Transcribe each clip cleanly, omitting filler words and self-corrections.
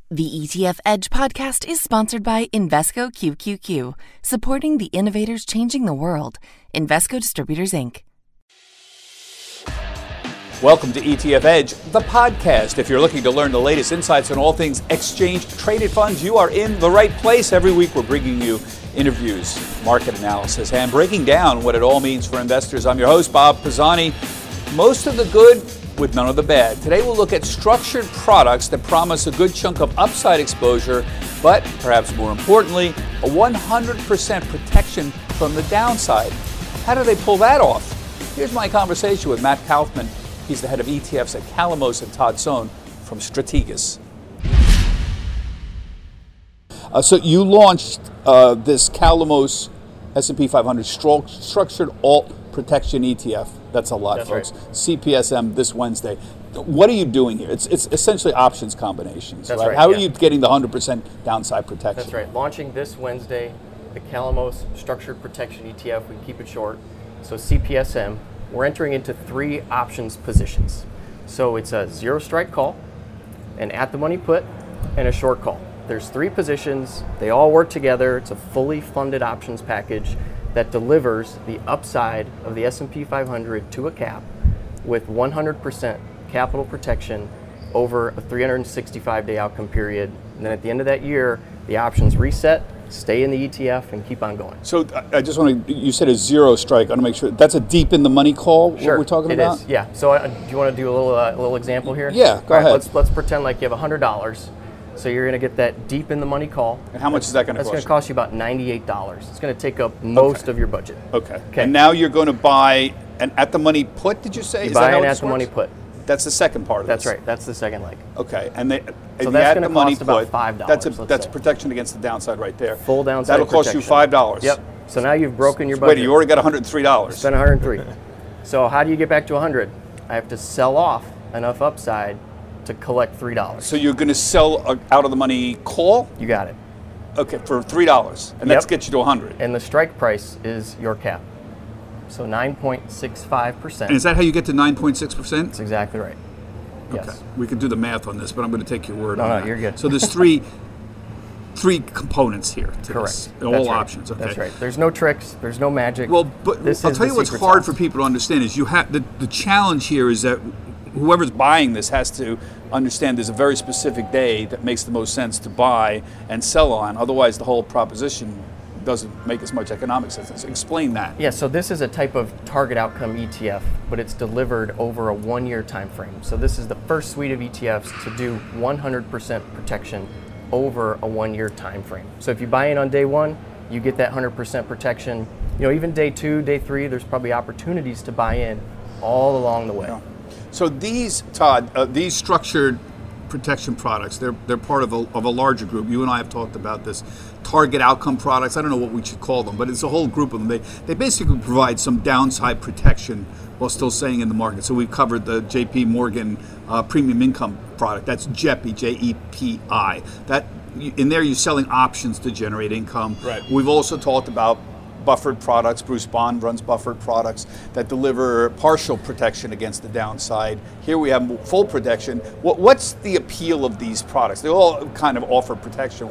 The ETF Edge podcast is sponsored by Invesco QQQ, supporting the innovators changing the world. Invesco Distributors, Inc. Welcome to ETF Edge, the podcast. If you're looking to learn the latest insights on all things exchange-traded funds, you are in the right place. Every week we're bringing you interviews, market analysis, and breaking down what it all means for investors. I'm your host, Bob Pisani. Most of the good with none of the bad. Today we'll look at structured products that promise a good chunk of upside exposure, but perhaps more importantly, a 100% protection from the downside. How do they pull that off? Here's my conversation with Matt Kaufman. He's the head of ETFs at Calamos, and Todd Sohn from Strategas. So you launched this Calamos S&P 500 structured alt protection ETF. That's a lot, That's folks. Right. CPSM this Wednesday. What are you doing here? It's essentially options combinations, That's right? right, How are yeah. you getting the 100% downside protection? That's right. Launching this Wednesday, the Calamos Structured Protection ETF. We keep it short. So CPSM. We're entering into 3 options positions. So it's a zero strike call, an at the money put, and a short call. There's 3 positions. They all work together. It's a fully funded options package that delivers the upside of the S&P 500 to a cap with 100% capital protection over a 365-day outcome period. And then at the end of that year, the options reset, stay in the ETF, and keep on going. So I just want to, you said a zero strike. I want to make sure, that's a deep in the money call, Sure, what we're talking about? It is, yeah. So do you want to do a little example here? Yeah, go All right, ahead. Let's pretend like you have $100. So you're going to get that deep in the money call. And how much is that going to That's cost going to cost you about $98. It's going to take up most of your budget. Okay. Okay. And now you're going to buy an at the money put, did you say? You Is buy that how an this at the money works? put. That's the second part of That's this. right. That's the second leg. Okay. And the So at that's the gonna money cost about put, $5, That's let's say. protection against the downside right there. Full downside That'll cost you protection. $5. Yep. So now you've broken your So budget. wait, you already got $103. Spend 103. So how do you get back to 100? I have to sell off enough upside to collect $3. So you're going to sell a out of the money call? You got it. Okay, for $3. And that Yep. gets you to 100. And the strike price is your cap. So 9.65%. And is that how you get to 9.6%? That's exactly right. Okay. Yes. We could do the math on this, but I'm going to take your word No, on no, that. you're good. So there's three components here to Correct. this. All That's right. options. Okay. That's right. There's no tricks. There's no magic. Well, but This I'll is tell the you what's secret hard sauce. for people to understand is you have the challenge here is that whoever's buying this has to understand there's a very specific day that makes the most sense to buy and sell on. Otherwise, the whole proposition doesn't make as much economic sense. So explain that. Yeah, so this is a type of target outcome ETF, but it's delivered over a 1-year time frame. So this is the first suite of ETFs to do 100% protection over a 1-year time frame. So if you buy in on day 1, you get that 100% protection. You know, even day 2, day 3, there's probably opportunities to buy in all along the way. Yeah. So these, Todd, these structured protection products, they're part of a larger group. You and I have talked about this. Target outcome products, I don't know what we should call them, but it's a whole group of them. They basically provide some downside protection while still staying in the market. So we've covered the JP Morgan premium income product. That's JEPI, J-E-P-I. That, in there you're selling options to generate income. Right. We've also talked about buffered products. Bruce Bond runs buffered products that deliver partial protection against the downside. Here we have full protection. What's the appeal of these products? They all kind of offer protection.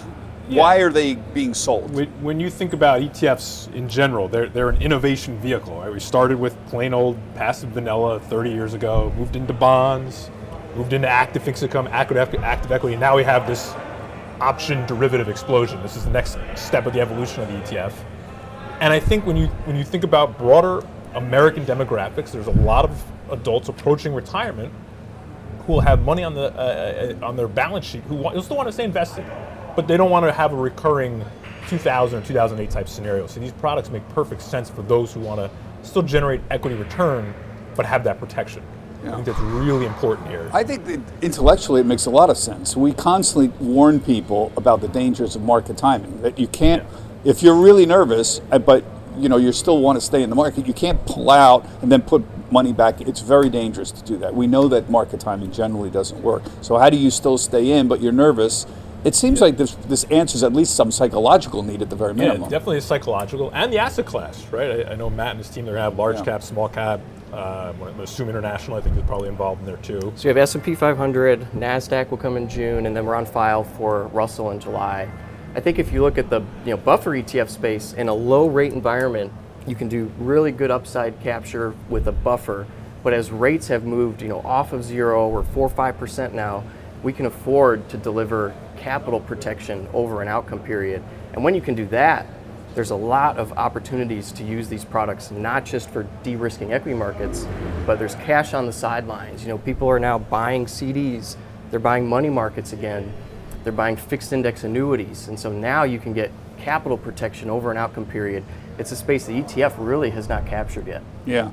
Why are they being sold? When you think about ETFs in general, they're an innovation vehicle. Right? We started with plain old passive vanilla 30 years ago, moved into bonds, moved into active fixed income, active equity, and now we have this option derivative explosion. This is the next step of the evolution of the ETF. And I think when you think about broader American demographics, there's a lot of adults approaching retirement who will have money on their balance sheet who still want to stay invested, but they don't want to have a recurring 2000 or 2008 type scenario. So these products make perfect sense for those who want to still generate equity return, but have that protection. Yeah. I think that's really important here. I think that intellectually it makes a lot of sense. We constantly warn people about the dangers of market timing, that you can't, if you're really nervous, but you still want to stay in the market, you can't pull out and then put money back. It's very dangerous to do that. We know that market timing generally doesn't work. So how do you still stay in, but you're nervous? It seems like this answers at least some psychological need at the very minimum. Yeah, definitely is psychological. And the asset class, right? I know Matt and his team, they have large cap, small cap. I assume International, I think, is probably involved in there too. So you have S&P 500, NASDAQ will come in June, and then we're on file for Russell in July. I think if you look at the buffer ETF space in a low rate environment, you can do really good upside capture with a buffer. But as rates have moved off of 0 or 4 or 5% now, we can afford to deliver capital protection over an outcome period. And when you can do that, there's a lot of opportunities to use these products, not just for de-risking equity markets, but there's cash on the sidelines. People are now buying CDs, they're buying money markets again, they're buying fixed index annuities. And so now you can get capital protection over an outcome period. It's a space the ETF really has not captured yet. Yeah.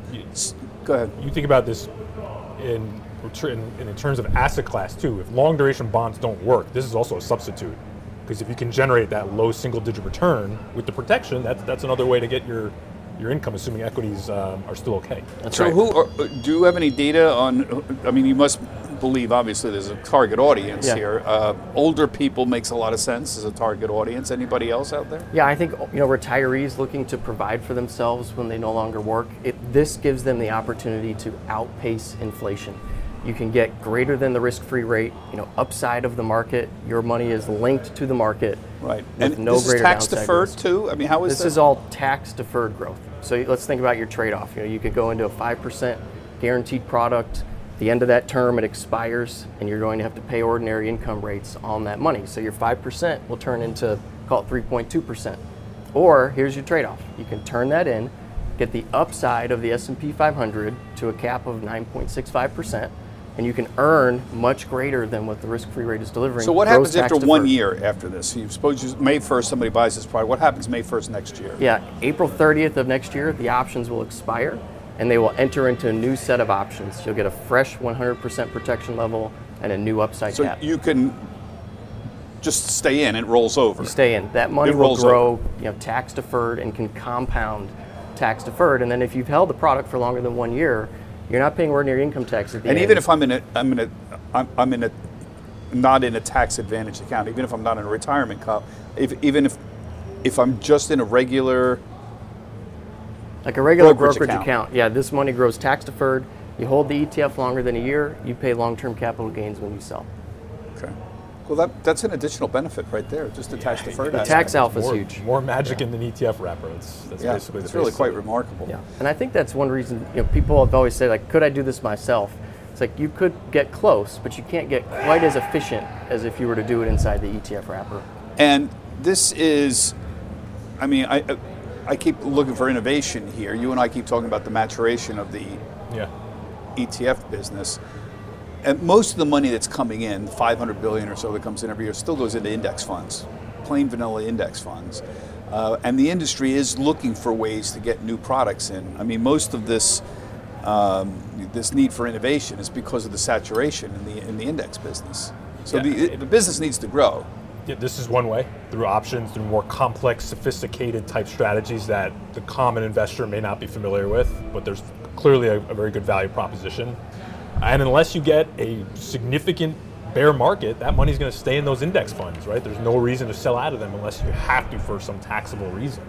Go ahead. You think about this in terms of asset class too. If long duration bonds don't work, this is also a substitute. Because if you can generate that low single-digit return with the protection, that's another way to get your income, assuming equities are still okay. That's so right. Do you have any data on, you must believe, obviously, there's a target audience here. Older people makes a lot of sense as a target audience. Anybody else out there? Yeah, I think retirees looking to provide for themselves when they no longer work, this gives them the opportunity to outpace inflation. You can get greater than the risk-free rate, upside of the market. Your money is linked to the market. Right. With And no this is greater tax downside deferred risk. too? How is this? that? This is all tax-deferred growth. So let's think about your trade-off. You could go into a 5% guaranteed product. At the end of that term, it expires, and you're going to have to pay ordinary income rates on that money. So your 5% will turn into, call it 3.2%. Or here's your trade-off. You can turn that in, get the upside of the S&P 500 to a cap of 9.65%. And you can earn much greater than what the risk-free rate is delivering. So what happens after tax 1 deferred. year after this? You suppose May 1st somebody buys this product. What happens May 1st next year? Yeah, April 30th of next year, the options will expire, and they will enter into a new set of options. You'll get a fresh 100% protection level and a new upside cap. So you can just stay in, it rolls over. You stay in. That money It will rolls grow tax deferred and can compound tax deferred. And then if you've held the product for longer than 1 year, you're not paying ordinary income tax at the end. And even if I'm not in a tax advantage account, even if I'm not in a retirement account, even if I'm just in a regular like a regular brokerage account, yeah, this money grows tax deferred. You hold the ETF longer than a year, you pay long-term capital gains when you sell. Okay. Well, that's an additional benefit right there, just the tax deferred. The tax alpha is huge. More magic in the ETF wrapper. That's basically it's really quite remarkable. Yeah, and I think that's one reason people have always said, like, could I do this myself? It's like you could get close, but you can't get quite as efficient as if you were to do it inside the ETF wrapper. And this is, I keep looking for innovation here. You and I keep talking about the maturation of the ETF business. And most of the money that's coming in, $500 billion or so that comes in every year, still goes into index funds, plain vanilla index funds. And the industry is looking for ways to get new products in. Most of this this need for innovation is because of the saturation in the index business. So the business needs to grow. Yeah, this is one way, through options, through more complex, sophisticated type strategies that the common investor may not be familiar with, but there's clearly a very good value proposition. And unless you get a significant bear market, that money's going to stay in those index funds, right? There's no reason to sell out of them unless you have to for some taxable reason.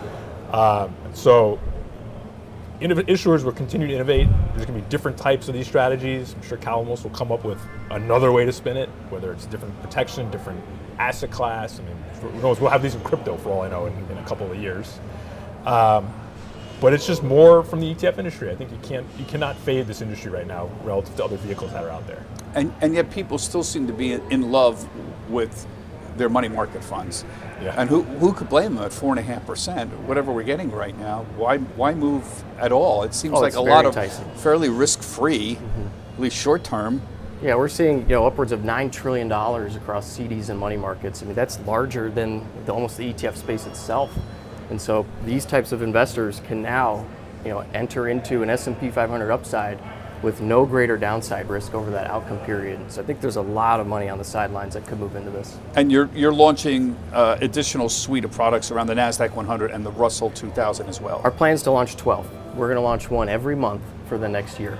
So issuers will continue to innovate. There's going to be different types of these strategies. I'm sure Calamos will come up with another way to spin it, whether it's different protection, different asset class. Who knows? We'll have these in crypto for all I know in a couple of years. But it's just more from the ETF industry. I think you cannot fade this industry right now relative to other vehicles that are out there. And yet people still seem to be in love with their money market funds. Yeah. And who could blame them at 4.5%? Whatever we're getting right now, why move at all? It seems like a lot of fairly risk-free, at least short-term. Yeah, we're seeing upwards of $9 trillion across CDs and money markets. That's larger than almost the ETF space itself. And so these types of investors can now, enter into an S&P 500 upside with no greater downside risk over that outcome period. So I think there's a lot of money on the sidelines that could move into this. And you're launching additional suite of products around the NASDAQ 100 and the Russell 2000 as well. Our plan is to launch 12. We're going to launch one every month for the next year.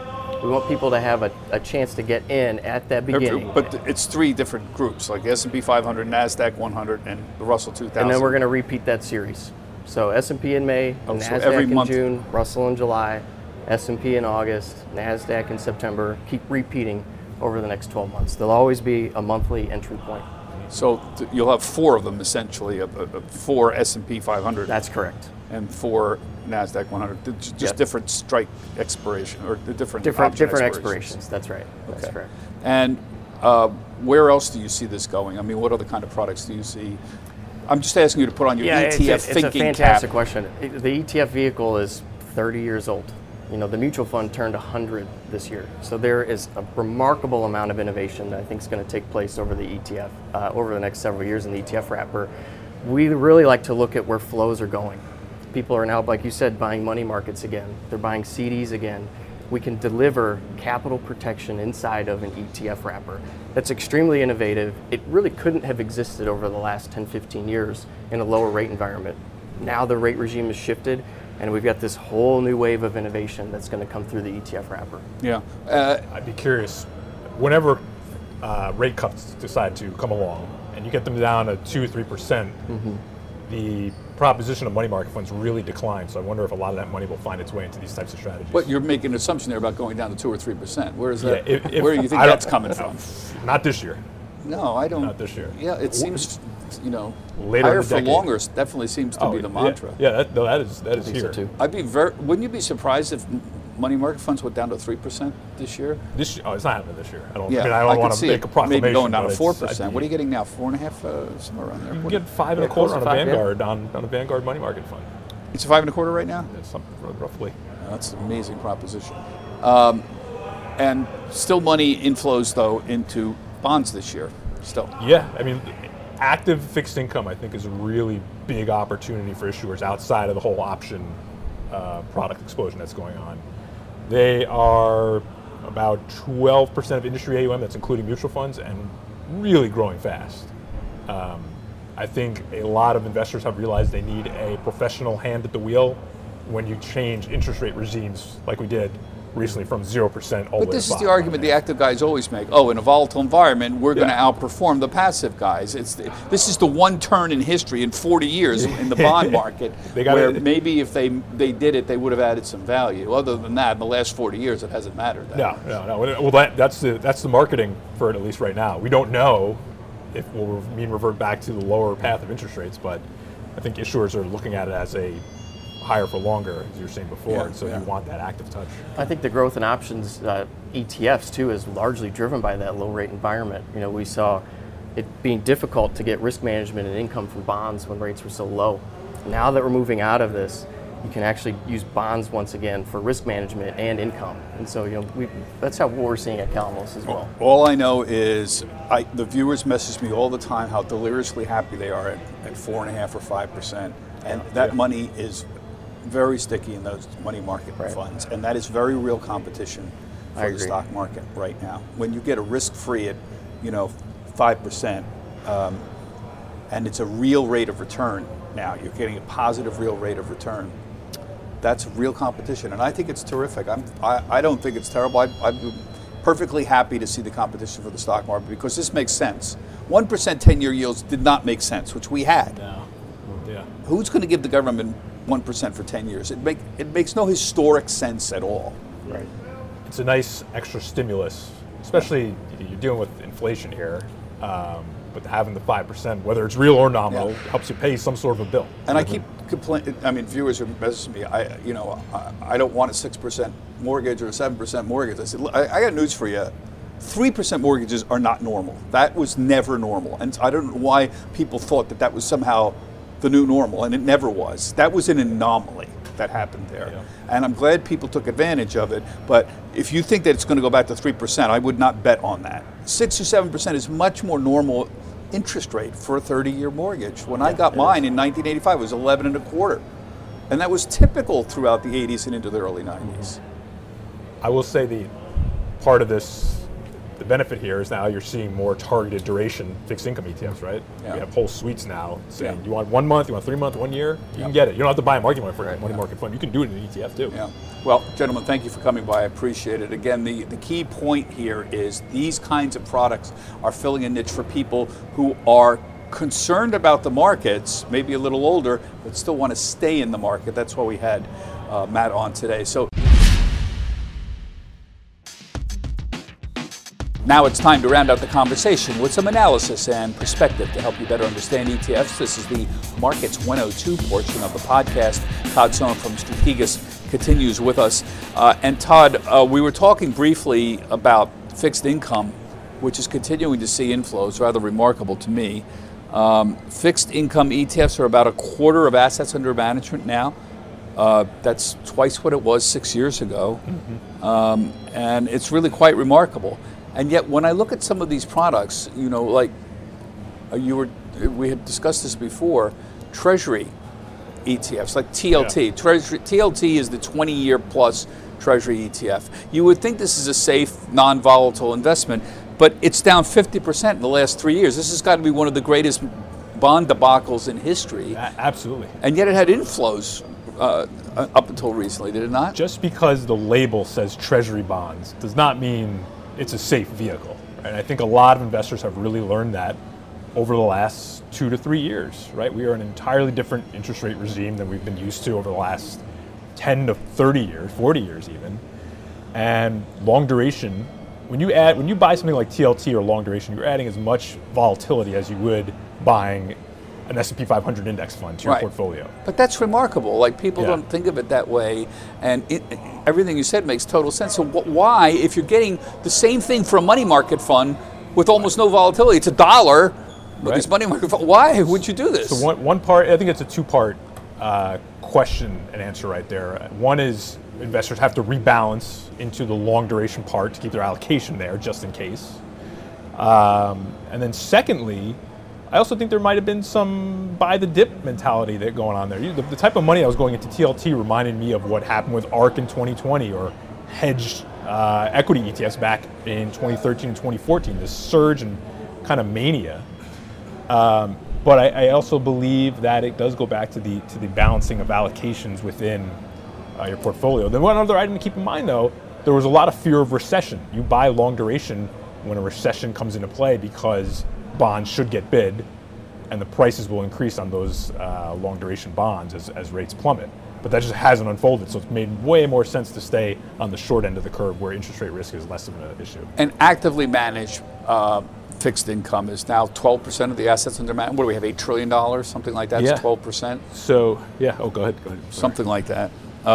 We want people to have a chance to get in at that beginning. But it's 3 different groups, like S&P 500, NASDAQ 100, and the Russell 2000. And then we're going to repeat that series. So S&P in May, NASDAQ in June, Russell in July, S&P in August, NASDAQ in September. Keep repeating over the next 12 months. There'll always be a monthly entry point. So you'll have 4 of them essentially, 4 S&P 500. That's correct. And 4 NASDAQ 100, just different strike expiration or different expirations. That's right. That's okay. correct. And where else do you see this going? I mean, what other kind of products do you see? I'm just asking you to put on your ETF thinking cap. It's a fantastic question. The ETF vehicle is 30 years old. You know, the mutual fund turned 100 this year. So there is a remarkable amount of innovation that I think is going to take place over the ETF, over the next several years in the ETF wrapper. We really like to look at where flows are going. People are now, like you said, buying money markets again. They're buying CDs again. We can deliver capital protection inside of an ETF wrapper. That's extremely innovative. It really couldn't have existed over the last 10, 15 years in a lower rate environment. Now the rate regime has shifted, and we've got this whole new wave of innovation that's going to come through the ETF wrapper. Yeah. I'd be curious, whenever rate cuts decide to come along, and you get them down to 2-3%, the proposition of money market funds really declines. So I wonder if a lot of that money will find its way into these types of strategies. But you're making an assumption there about going down to 2 or 3%. Where is that? Where do you think that's coming from? Not this year. No, I don't. Not this year. Yeah, it seems, later higher for longer definitely seems to be the mantra. Yeah, that is here. So too. Wouldn't you be surprised if money market funds went down to 3% this year? It's not happening this year. I don't want to make a proclamation. Maybe going down to 4%. What are you getting now? 4.5%, somewhere around there. You can get 5.25 on a Vanguard on a Vanguard money market fund. It's 5.25 right now. Yeah, something roughly. That's an amazing proposition. And still money inflows though into bonds this year. Still. Yeah, I mean, active fixed income I think is a really big opportunity for issuers outside of the whole option product explosion that's going on. They are about 12% of industry AUM, that's including mutual funds, and really growing fast. I think a lot of investors have realized they need a professional hand at the wheel when you change interest rate regimes like we did recently from 0% all the way to 5%. But this is the argument the active guys always make. Oh, in a volatile environment, we're going to outperform the passive guys. This is the one turn in history in 40 years in the bond market where maybe if they did it, they would have added some value. Other than that, in the last 40 years, it hasn't mattered. No. Well, that's the marketing for it, at least right now. We don't know if we'll revert back to the lower path of interest rates, but I think issuers are looking at it as a higher for longer, as you were saying before, so you want that active touch. I think the growth in options ETFs too is largely driven by that low rate environment. We saw it being difficult to get risk management and income from bonds when rates were so low. Now that we're moving out of this, you can actually use bonds once again for risk management and income. And so that's what we're seeing at Calamos as well. All I know is the viewers message me all the time how deliriously happy they are at 4.5% or 5%, and that money is very sticky in those money market funds, and that is very real competition for the stock market right now. When you get a risk-free at 5%, and it's a real rate of return now, you're getting a positive real rate of return. That's real competition, and I think it's terrific. I don't think it's terrible. I'm perfectly happy to see the competition for the stock market because this makes sense. 1% 10-year yields did not make sense, which we had. No. Yeah. Who's going to give the government 1% for 10 years? It makes no historic sense at all. Right. It's a nice extra stimulus, especially you're dealing with inflation here, but having the 5%, whether it's real or nominal, helps you pay some sort of a bill. And I keep complaining. I mean, viewers are messaging me. I don't want a 6% mortgage or a 7% mortgage. I said, I got news for you. 3% mortgages are not normal. That was never normal, and I don't know why people thought that was somehow the new normal, and it never was. That was an anomaly that happened there. Yeah. And I'm glad people took advantage of it, but if you think that it's going to go back to 3%, I would not bet on that. 6 or 7% is much more normal interest rate for a 30-year mortgage. When I got mine in 1985, it was 11.25%. And that was typical throughout the 80s and into the early 90s. I will say the part of this the benefit here is now you're seeing more targeted duration fixed income ETFs, right? Yeah. We have whole suites now saying Yeah. you want 1 month, you want 3 months, 1 year, you can get it. You don't have to buy a money market fund. You can do it in an ETF too. Yeah. Well, gentlemen, thank you for coming by. I appreciate it. Again, the key point here is these kinds of products are filling a niche for people who are concerned about the markets, maybe a little older, but still want to stay in the market. That's why we had Matt on today. So now it's time to round out the conversation with some analysis and perspective to help you better understand ETFs. This is the Markets 102 portion of the podcast. Todd Sohn from Strategas continues with us. And Todd, we were talking briefly about fixed income, which is continuing to see inflows, rather remarkable to me. Fixed income ETFs are about a quarter of assets under management now. That's twice what it was 6 years ago. And it's really quite remarkable. And yet, when I look at some of these products, you know, like we had discussed this before, Treasury ETFs, like TLT. Yeah. TLT is the 20-year plus Treasury ETF. You would think this is a safe, non-volatile investment, but it's down 50% in the last 3 years. This has got to be one of the greatest bond debacles in history. Absolutely. And yet it had inflows up until recently, did it not? Just because the label says Treasury bonds does not mean it's a safe vehicle. Right? I think a lot of investors have really learned that over the last 2 to 3 years. Right? We are in an entirely different interest rate regime than we've been used to over the last 10 to 30 years, 40 years even. And long duration, when you buy something like TLT or long duration, you're adding as much volatility as you would buying an S&P 500 index fund to your portfolio. But that's remarkable. Like, people don't think of it that way, and everything you said makes total sense. So why, if you're getting the same thing for a money market fund with almost no volatility, it's $1, but these money market funds, why would you do this? So one part, I think it's a two-part question and answer right there. One is investors have to rebalance into the long duration part to keep their allocation there just in case. And then secondly, I also think there might have been some buy the dip mentality that going on there. The type of money that was going into TLT reminded me of what happened with ARK in 2020 or hedged equity ETFs back in 2013 and 2014, this surge and kind of mania. But I also believe that it does go back to the balancing of allocations within your portfolio. Then one other item to keep in mind, though, there was a lot of fear of recession. You buy long duration when a recession comes into play because bonds should get bid and the prices will increase on those long duration bonds as rates plummet. But that just hasn't unfolded, so it's made way more sense to stay on the short end of the curve where interest rate risk is less of an issue. And actively managed fixed income is now 12% of the assets under management. What do we have, $8 trillion, something like that? It's 12%? So, go ahead. Something like that.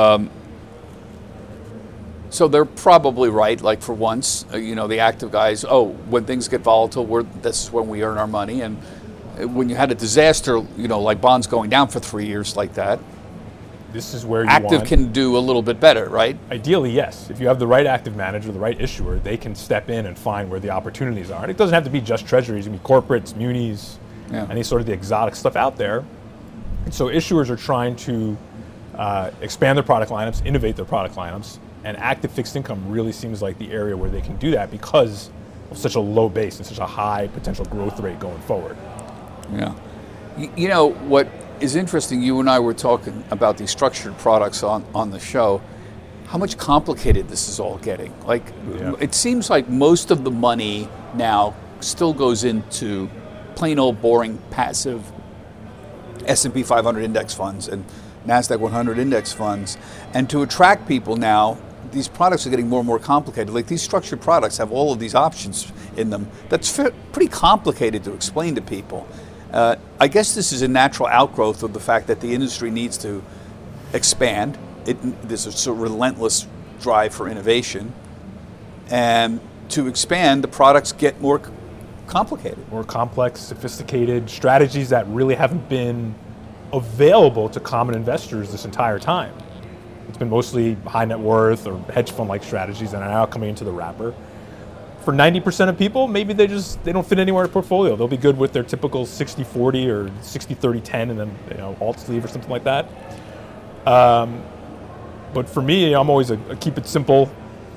So they're probably right, like for once, the active guys, when things get volatile, this is when we earn our money. And when you had a disaster, like bonds going down for 3 years like that, this is where active can do a little bit better, right? Ideally, yes. If you have the right active manager, the right issuer, they can step in and find where the opportunities are. And it doesn't have to be just treasuries. It can be corporates, munis, any sort of the exotic stuff out there. And so issuers are trying to expand their product lineups, innovate their product lineups, and active fixed income really seems like the area where they can do that because of such a low base and such a high potential growth rate going forward. Yeah. What is interesting, you and I were talking about these structured products on the show, how much complicated this is all getting. It seems like most of the money now still goes into plain old boring passive S&P 500 index funds and NASDAQ 100 index funds. And to attract people now, these products are getting more and more complicated. Like, these structured products have all of these options in them. That's pretty complicated to explain to people. I guess this is a natural outgrowth of the fact that the industry needs to expand. There's a sort of relentless drive for innovation. And to expand, the products get more complicated. More complex, sophisticated strategies that really haven't been available to common investors this entire time. It's been mostly high net worth or hedge fund-like strategies that are now coming into the wrapper. For 90% of people, maybe they don't fit anywhere in a portfolio. They'll be good with their typical 60-40 or 60-30-10 and then alt sleeve or something like that. But for me, I'm always a keep it simple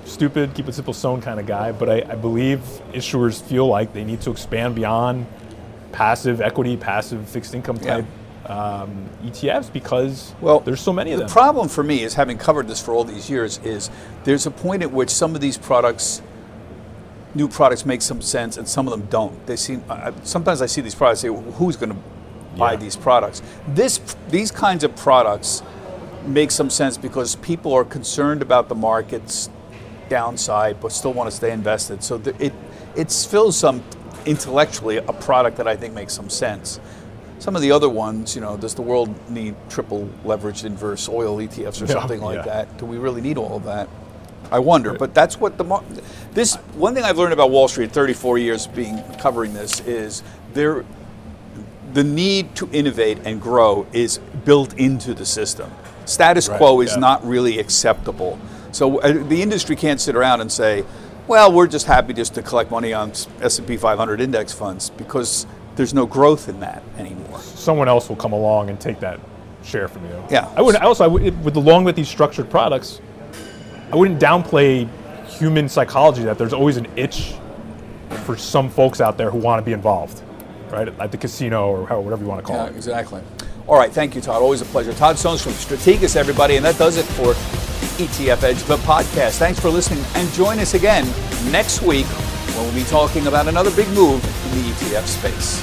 stupid, keep it simple, Sohn kind of guy, but I believe issuers feel like they need to expand beyond passive equity, passive fixed income type ETFs because there's so many of them. The problem for me is, having covered this for all these years, is there's a point at which some of these products, new products, make some sense and some of them don't. They seem, sometimes I see these products and say, well, who's going to buy these products? These kinds of products make some sense because people are concerned about the market's downside but still want to stay invested. So it fills some, intellectually, a product that I think makes some sense. Some of the other ones, does the world need triple leveraged inverse oil ETFs or something like that? Do we really need all of that? I wonder, but that's what this one thing I've learned about Wall Street, 34 years covering this, is the need to innovate and grow is built into the system. Status quo is not really acceptable. So the industry can't sit around and say, well, we're just happy just to collect money on S&P 500 index funds, because there's no growth in that anymore. Someone else will come along and take that share from you. Yeah. Along with these structured products, I wouldn't downplay human psychology that there's always an itch for some folks out there who want to be involved, right? At the casino or whatever you want to call it. Exactly. All right, thank you, Todd. Always a pleasure. Todd Sohn from Strategas, everybody, and that does it for ETF Edge, the podcast. Thanks for listening, and join us again next week when we'll be talking about another big move in the ETF space.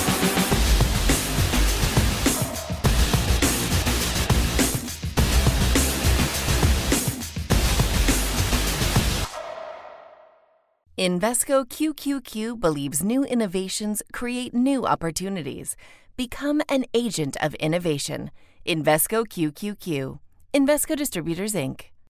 Invesco QQQ believes new innovations create new opportunities. Become an agent of innovation. Invesco QQQ. Invesco Distributors, Inc.